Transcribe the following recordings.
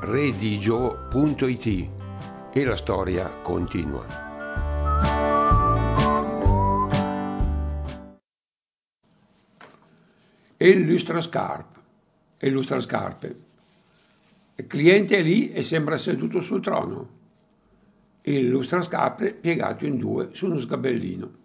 redigio.it e la storia continua. Il lustrascarpe. Il cliente è lì e sembra seduto sul trono. Il lustrascarpe piegato in due su uno sgabellino.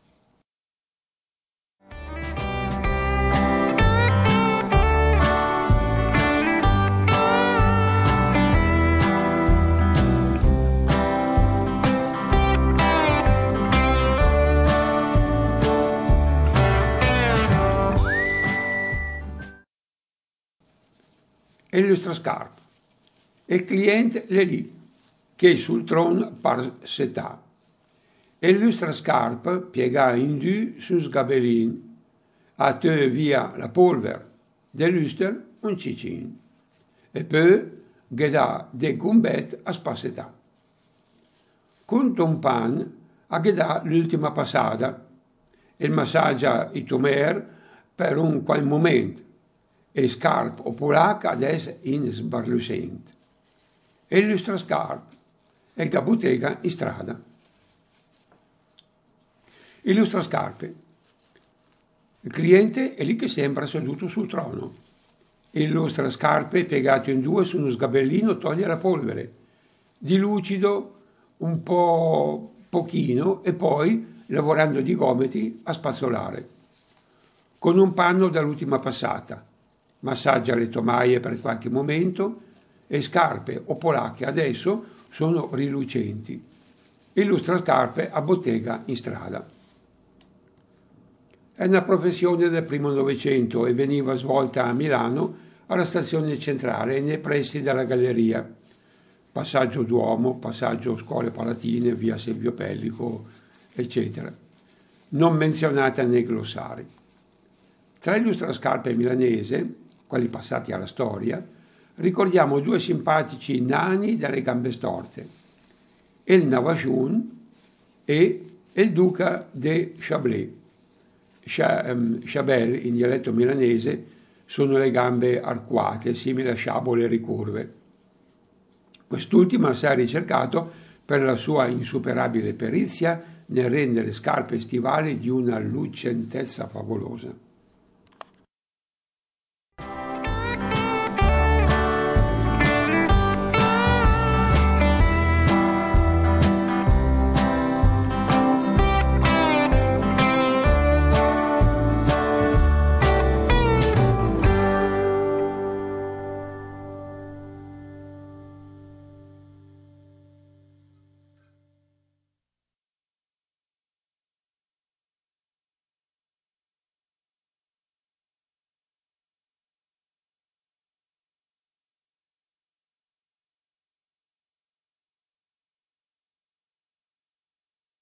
E il lustrascarpe. Il cliente è lì, che sul trono par setà. E il lustrascarpe piega in due su sgabellin, a te via la polvere del luster un cicin. E poi ghedà de gumbet a spassetà. Con un pan a ghedà l'ultima passata, e massaggia i tomer per un qual momento, e scarp o polac adesso in sbarlucent. E il lustrascarpe e la bottega in strada. Il lustrascarpe. Il cliente è lì che sembra seduto sul trono. Il lustrascarpe piegato in due su uno sgabellino toglie la polvere. Di lucido un pochino e poi, lavorando di gomiti, a spazzolare. Con un panno dall'ultima passata. Massaggia le tomaie per qualche momento e scarpe o polacche adesso sono rilucenti. Il lustrascarpe a bottega in strada. È una professione del primo Novecento e veniva svolta a Milano alla stazione centrale nei pressi della galleria. Passaggio Duomo, passaggio Scuole Palatine, via Silvio Pellico, eccetera. Non menzionata nei glossari. Tra i lustrascarpe milanese, quelli passati alla storia, ricordiamo due simpatici nani dalle gambe storte, il Navajun e il Duca de Chablais. Chabelle, in dialetto milanese, sono le gambe arcuate, simili a sciabole ricurve. Quest'ultimo assai ricercato per la sua insuperabile perizia nel rendere scarpe e stivali di una lucentezza favolosa.